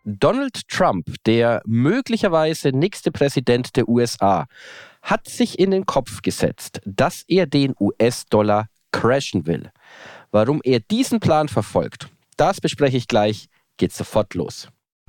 Donald Trump, der möglicherweise nächste Präsident der USA, hat sich in den Kopf gesetzt, dass er den US-Dollar crashen will. Warum er diesen Plan verfolgt, das bespreche ich gleich. Geht sofort los.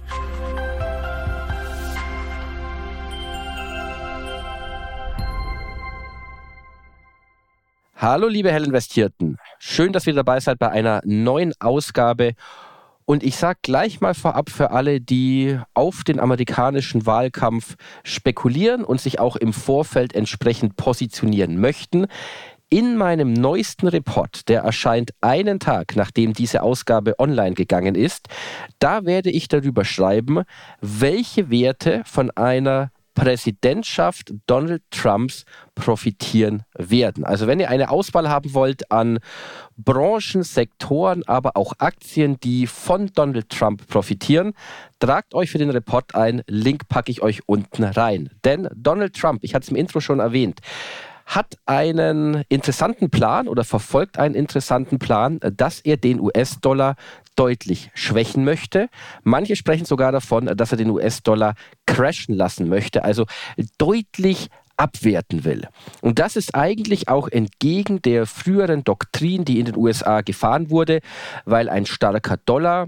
Hallo liebe Hellinvestierten, schön, dass ihr dabei seid bei einer neuen Ausgabe. Und ich sage gleich mal vorab für alle, die auf den amerikanischen Wahlkampf spekulieren und sich auch im Vorfeld entsprechend positionieren möchten. In meinem neuesten Report, der erscheint einen Tag, nachdem diese Ausgabe online gegangen ist, da werde ich darüber schreiben, welche Werte von einer Präsidentschaft Donald Trumps profitieren werden. Also wenn ihr eine Auswahl haben wollt an Branchen, Sektoren, aber auch Aktien, die von Donald Trump profitieren, tragt euch für den Report ein. Link packe ich euch unten rein. Denn Donald Trump, ich hatte es im Intro schon erwähnt, hat einen interessanten Plan oder verfolgt einen interessanten Plan, dass er den US-Dollar deutlich schwächen möchte. Manche sprechen sogar davon, dass er den US-Dollar crashen lassen möchte, also deutlich abwerten will. Und das ist eigentlich auch entgegen der früheren Doktrin, die in den USA gefahren wurde, weil ein starker Dollar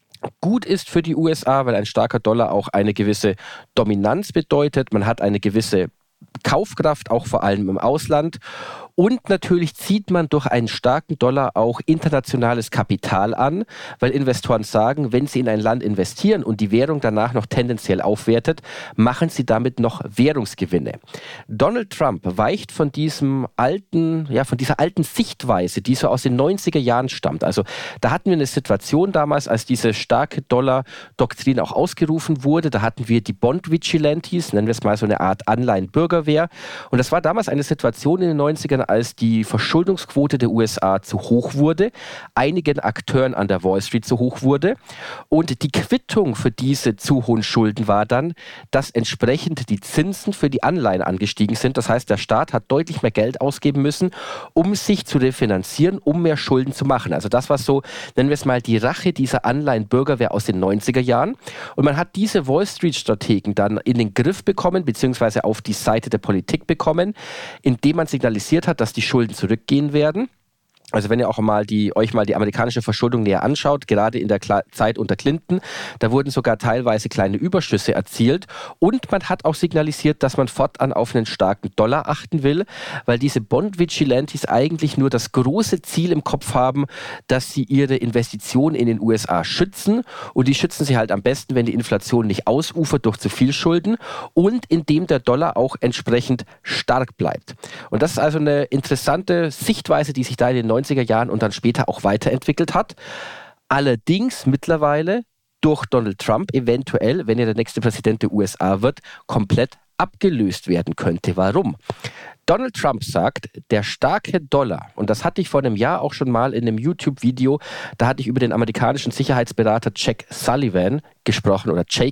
gut ist für die USA, weil ein starker Dollar auch eine gewisse Dominanz bedeutet. Man hat eine gewisse Kaufkraft, auch vor allem im Ausland. Und natürlich zieht man durch einen starken Dollar auch internationales Kapital an, weil Investoren sagen, wenn sie in ein Land investieren und die Währung danach noch tendenziell aufwertet, machen sie damit noch Währungsgewinne. Donald Trump weicht von dieser alten Sichtweise, die so aus den 90er Jahren stammt. Also da hatten wir eine Situation damals, als diese starke Dollar-Doktrin auch ausgerufen wurde. Da hatten wir die Bond-Vigilantes, nennen wir es mal so eine Art Anleihen-Bürgerwehr. Und das war damals eine Situation in den 90ern, als die Verschuldungsquote der USA zu hoch wurde, einigen Akteuren an der Wall Street zu hoch wurde. Und die Quittung für diese zu hohen Schulden war dann, dass entsprechend die Zinsen für die Anleihen angestiegen sind. Das heißt, der Staat hat deutlich mehr Geld ausgeben müssen, um sich zu refinanzieren, um mehr Schulden zu machen. Also das war so, nennen wir es mal, die Rache dieser Anleihenbürgerwehr aus den 90er Jahren. Und man hat diese Wall Street-Strategen dann in den Griff bekommen, beziehungsweise auf die Seite der Politik bekommen, indem man signalisiert hat, dass die Schulden zurückgehen werden. Also wenn ihr auch euch mal die amerikanische Verschuldung näher anschaut, gerade in der Zeit unter Clinton, da wurden sogar teilweise kleine Überschüsse erzielt und man hat auch signalisiert, dass man fortan auf einen starken Dollar achten will, weil diese Bond-Vigilantes eigentlich nur das große Ziel im Kopf haben, dass sie ihre Investitionen in den USA schützen und die schützen sie halt am besten, wenn die Inflation nicht ausufert durch zu viel Schulden und indem der Dollar auch entsprechend stark bleibt. Und das ist also eine interessante Sichtweise, die sich da in den 90er Jahren und dann später auch weiterentwickelt hat. Allerdings mittlerweile durch Donald Trump eventuell, wenn er der nächste Präsident der USA wird, komplett abgelöst werden könnte. Warum? Donald Trump sagt, der starke Dollar, und das hatte ich vor einem Jahr auch schon mal in einem YouTube-Video, da hatte ich über den amerikanischen Sicherheitsberater Jake Sullivan gesprochen,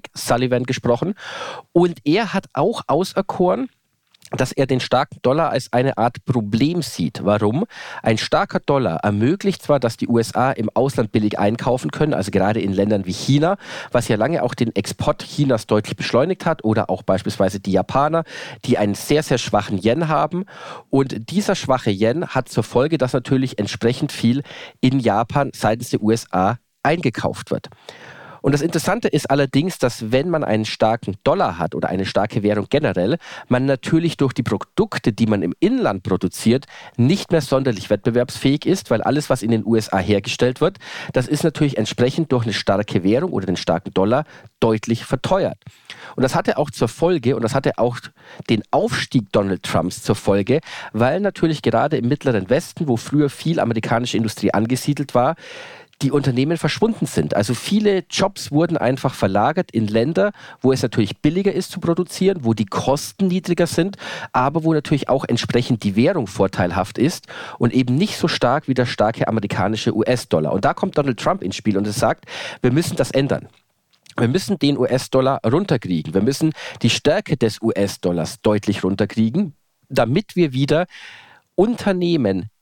und er hat auch auserkoren, dass er den starken Dollar als eine Art Problem sieht. Warum? Ein starker Dollar ermöglicht zwar, dass die USA im Ausland billig einkaufen können, also gerade in Ländern wie China, was ja lange auch den Export Chinas deutlich beschleunigt hat, oder auch beispielsweise die Japaner, die einen sehr, sehr schwachen Yen haben. Und dieser schwache Yen hat zur Folge, dass natürlich entsprechend viel in Japan seitens der USA eingekauft wird. Und das Interessante ist allerdings, dass wenn man einen starken Dollar hat oder eine starke Währung generell, man natürlich durch die Produkte, die man im Inland produziert, nicht mehr sonderlich wettbewerbsfähig ist, weil alles, was in den USA hergestellt wird, das ist natürlich entsprechend durch eine starke Währung oder den starken Dollar deutlich verteuert. Und das hatte auch zur Folge, und das hatte auch den Aufstieg Donald Trumps zur Folge, weil natürlich gerade im Mittleren Westen, wo früher viel amerikanische Industrie angesiedelt war, die Unternehmen verschwunden sind. Also viele Jobs wurden einfach verlagert in Länder, wo es natürlich billiger ist zu produzieren, wo die Kosten niedriger sind, aber wo natürlich auch entsprechend die Währung vorteilhaft ist und eben nicht so stark wie der starke amerikanische US-Dollar. Und da kommt Donald Trump ins Spiel und es sagt, wir müssen das ändern. Wir müssen den US-Dollar runterkriegen. Wir müssen die Stärke des US-Dollars deutlich runterkriegen, damit wir wieder Unternehmen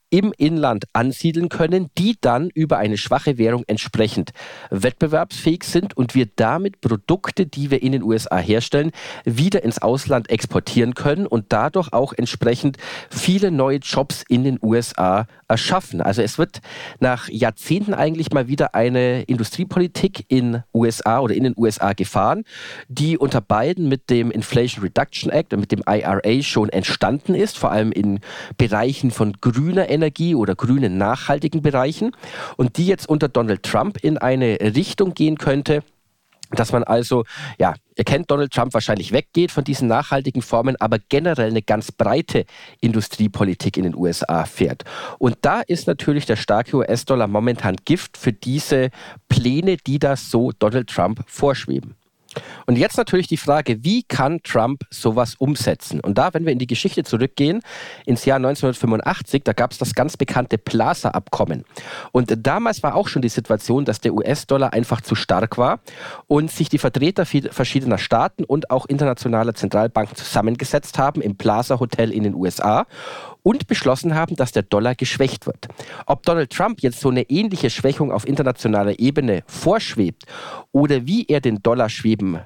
im Inland ansiedeln können, die dann über eine schwache Währung entsprechend wettbewerbsfähig sind und wir damit Produkte, die wir in den USA herstellen, wieder ins Ausland exportieren können und dadurch auch entsprechend viele neue Jobs in den USA erschaffen. Also es wird nach Jahrzehnten eigentlich mal wieder eine Industriepolitik in USA oder in den USA gefahren, die unter Biden mit dem Inflation Reduction Act und mit dem IRA schon entstanden ist, vor allem in Bereichen von grüner Energie oder grünen nachhaltigen Bereichen und die jetzt unter Donald Trump in eine Richtung gehen könnte, dass man also, ja, ihr kennt Donald Trump, wahrscheinlich weggeht von diesen nachhaltigen Formen, aber generell eine ganz breite Industriepolitik in den USA fährt. Und da ist natürlich der starke US-Dollar momentan Gift für diese Pläne, die da so Donald Trump vorschweben. Und jetzt natürlich die Frage, wie kann Trump sowas umsetzen? Und da, wenn wir in die Geschichte zurückgehen, ins Jahr 1985, da gab es das ganz bekannte Plaza-Abkommen. Und damals war auch schon die Situation, dass der US-Dollar einfach zu stark war und sich die Vertreter verschiedener Staaten und auch internationaler Zentralbanken zusammengesetzt haben im Plaza-Hotel in den USA und beschlossen haben, dass der Dollar geschwächt wird. Ob Donald Trump jetzt so eine ähnliche Schwächung auf internationaler Ebene vorschwebt oder wie er den Dollar schwächen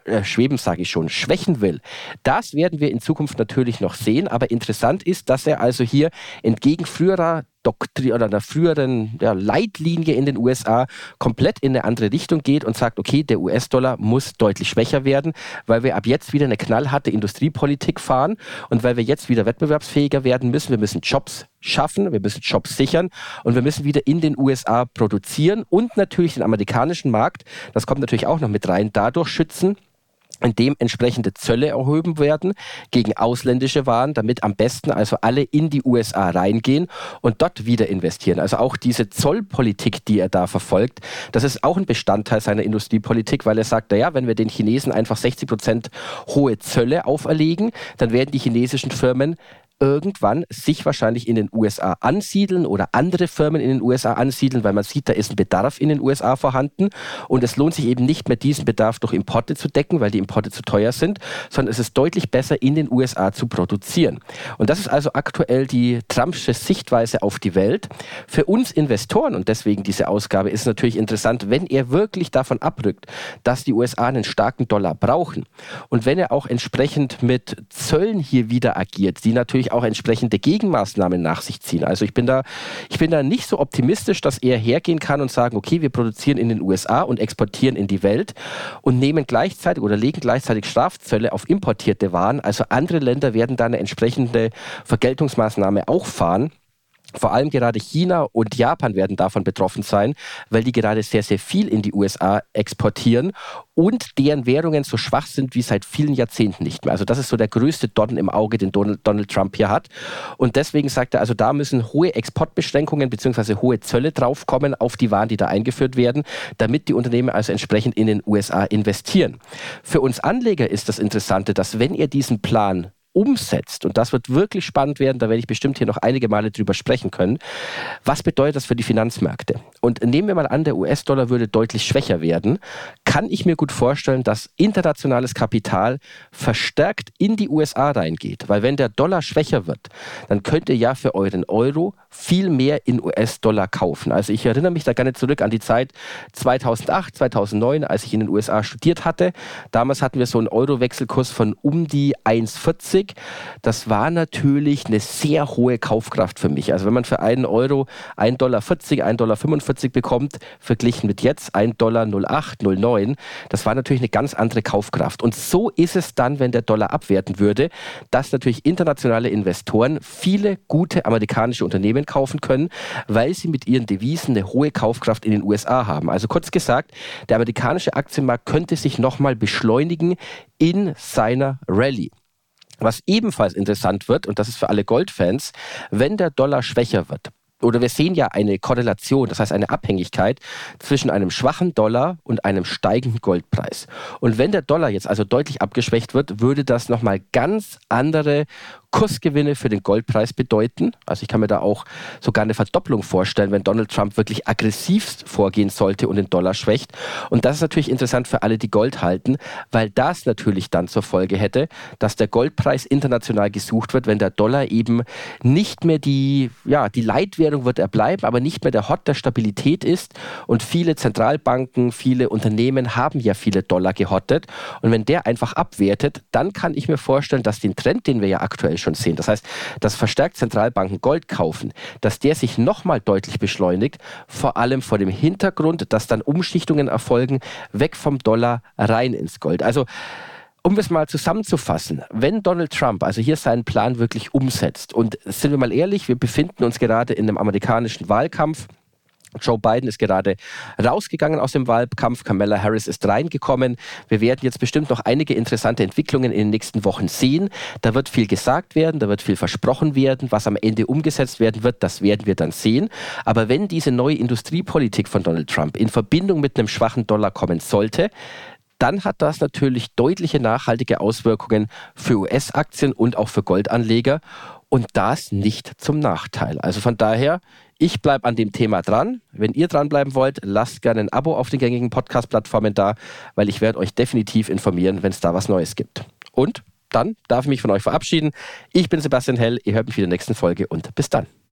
will, das werden wir in Zukunft natürlich noch sehen. Aber interessant ist, dass er also hier entgegen früherer oder einer früheren Leitlinie in den USA komplett in eine andere Richtung geht und sagt, okay, der US-Dollar muss deutlich schwächer werden, weil wir ab jetzt wieder eine knallharte Industriepolitik fahren und weil wir jetzt wieder wettbewerbsfähiger werden müssen. Wir müssen Jobs schaffen, wir müssen Jobs sichern und wir müssen wieder in den USA produzieren und natürlich den amerikanischen Markt, das kommt natürlich auch noch mit rein, dadurch schützen, indem entsprechende Zölle erhoben werden gegen ausländische Waren, damit am besten also alle in die USA reingehen und dort wieder investieren. Also auch diese Zollpolitik, die er da verfolgt, das ist auch ein Bestandteil seiner Industriepolitik, weil er sagt, naja, wenn wir den Chinesen einfach 60% hohe Zölle auferlegen, dann werden die chinesischen Firmen irgendwann sich wahrscheinlich in den USA ansiedeln oder andere Firmen in den USA ansiedeln, weil man sieht, da ist ein Bedarf in den USA vorhanden und es lohnt sich eben nicht mehr, diesen Bedarf durch Importe zu decken, weil die Importe zu teuer sind, sondern es ist deutlich besser, in den USA zu produzieren. Und das ist also aktuell die Trumpsche Sichtweise auf die Welt. Für uns Investoren, und deswegen diese Ausgabe, ist natürlich interessant, wenn er wirklich davon abrückt, dass die USA einen starken Dollar brauchen und wenn er auch entsprechend mit Zöllen hier wieder agiert, die natürlich auch entsprechende Gegenmaßnahmen nach sich ziehen. Also ich bin da nicht so optimistisch, dass er hergehen kann und sagen, okay, wir produzieren in den USA und exportieren in die Welt und nehmen gleichzeitig oder legen gleichzeitig Strafzölle auf importierte Waren. Also andere Länder werden da eine entsprechende Vergeltungsmaßnahme auch fahren. Vor allem gerade China und Japan werden davon betroffen sein, weil die gerade sehr, sehr viel in die USA exportieren und deren Währungen so schwach sind wie seit vielen Jahrzehnten nicht mehr. Also das ist so der größte Dorn im Auge, den Donald Trump hier hat. Und deswegen sagt er, also da müssen hohe Exportbeschränkungen bzw. hohe Zölle draufkommen auf die Waren, die da eingeführt werden, damit die Unternehmen also entsprechend in den USA investieren. Für uns Anleger ist das Interessante, dass wenn er diesen Plan umsetzt, und das wird wirklich spannend werden, da werde ich bestimmt hier noch einige Male drüber sprechen können, was bedeutet das für die Finanzmärkte? Und nehmen wir mal an, der US-Dollar würde deutlich schwächer werden, kann ich mir gut vorstellen, dass internationales Kapital verstärkt in die USA reingeht, weil wenn der Dollar schwächer wird, dann könnt ihr ja für euren Euro viel mehr in US-Dollar kaufen. Also ich erinnere mich da gerne zurück an die Zeit 2008, 2009, als ich in den USA studiert hatte. Damals hatten wir so einen Euro-Wechselkurs von um die 1,40. Das war natürlich eine sehr hohe Kaufkraft für mich. Also wenn man für einen Euro 1,40 Dollar, 1,45 Dollar bekommt, verglichen mit jetzt 1,08 Dollar, 0,9, das war natürlich eine ganz andere Kaufkraft. Und so ist es dann, wenn der Dollar abwerten würde, dass natürlich internationale Investoren viele gute amerikanische Unternehmen kaufen können, weil sie mit ihren Devisen eine hohe Kaufkraft in den USA haben. Also kurz gesagt, der amerikanische Aktienmarkt könnte sich nochmal beschleunigen in seiner Rallye. Was ebenfalls interessant wird, und das ist für alle Goldfans, wenn der Dollar schwächer wird. Oder wir sehen ja eine Korrelation, das heißt eine Abhängigkeit zwischen einem schwachen Dollar und einem steigenden Goldpreis. Und wenn der Dollar jetzt also deutlich abgeschwächt wird, würde das nochmal ganz andere Kursgewinne für den Goldpreis bedeuten. Also ich kann mir da auch sogar eine Verdopplung vorstellen, wenn Donald Trump wirklich aggressivst vorgehen sollte und den Dollar schwächt. Und das ist natürlich interessant für alle, die Gold halten, weil das natürlich dann zur Folge hätte, dass der Goldpreis international gesucht wird, wenn der Dollar eben nicht mehr die Leitwährung wird er bleiben, aber nicht mehr der Hot der Stabilität ist. Und viele Zentralbanken, viele Unternehmen haben ja viele Dollar gehottet. Und wenn der einfach abwertet, dann kann ich mir vorstellen, dass den Trend, den wir ja aktuell schon sehen, das heißt, dass verstärkt Zentralbanken Gold kaufen, dass der sich nochmal deutlich beschleunigt, vor allem vor dem Hintergrund, dass dann Umschichtungen erfolgen, weg vom Dollar rein ins Gold. Also um es mal zusammenzufassen, wenn Donald Trump also hier seinen Plan wirklich umsetzt, und sind wir mal ehrlich, wir befinden uns gerade in einem amerikanischen Wahlkampf. Joe Biden ist gerade rausgegangen aus dem Wahlkampf, Kamala Harris ist reingekommen. Wir werden jetzt bestimmt noch einige interessante Entwicklungen in den nächsten Wochen sehen. Da wird viel gesagt werden, da wird viel versprochen werden. Was am Ende umgesetzt werden wird, das werden wir dann sehen. Aber wenn diese neue Industriepolitik von Donald Trump in Verbindung mit einem schwachen Dollar kommen sollte, dann hat das natürlich deutliche nachhaltige Auswirkungen für US-Aktien und auch für Goldanleger und das nicht zum Nachteil. Also von daher, ich bleibe an dem Thema dran. Wenn ihr dranbleiben wollt, lasst gerne ein Abo auf den gängigen Podcast-Plattformen da, weil ich werde euch definitiv informieren, wenn es da was Neues gibt. Und dann darf ich mich von euch verabschieden. Ich bin Sebastian Hell, ihr hört mich wieder in der nächsten Folge und bis dann.